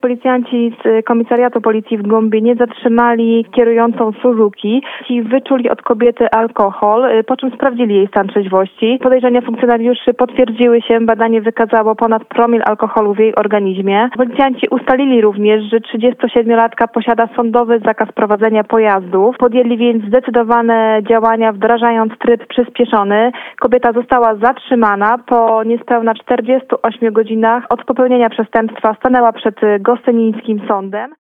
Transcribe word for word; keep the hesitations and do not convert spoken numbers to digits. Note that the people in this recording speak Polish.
Policjanci z komisariatu policji w Głębinie zatrzymali kierującą Suzuki i wyczuli od kobiety alkohol, po czym sprawdzili jej stan trzeźwości. Podejrzenia funkcjonariuszy potwierdziły się, badanie wykazało ponad promil alkoholu w jej organizmie. Policjanci ustalili również, że trzydziestosiedmiolatka posiada sądowy zakaz prowadzenia pojazdów. Podjęli więc zdecydowane działania, wdrażając tryb przyspieszony. Kobieta została zatrzymana. Po niespełna czterdziestu ośmiu godzinach od popełnienia przestępstwa stanęła przed gostynińskim sądem.